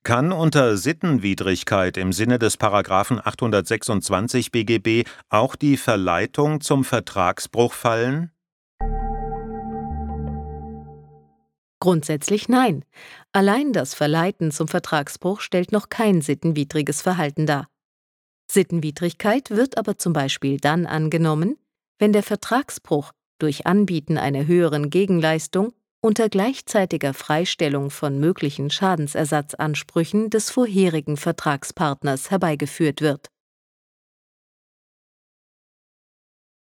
Kann unter Sittenwidrigkeit im Sinne des Paragraphen 826 BGB auch die Verleitung zum Vertragsbruch fallen? Grundsätzlich nein. Allein das Verleiten zum Vertragsbruch stellt noch kein sittenwidriges Verhalten dar. Sittenwidrigkeit wird aber zum Beispiel dann angenommen, wenn der Vertragsbruch durch Anbieten einer höheren Gegenleistung unter gleichzeitiger Freistellung von möglichen Schadensersatzansprüchen des vorherigen Vertragspartners herbeigeführt wird.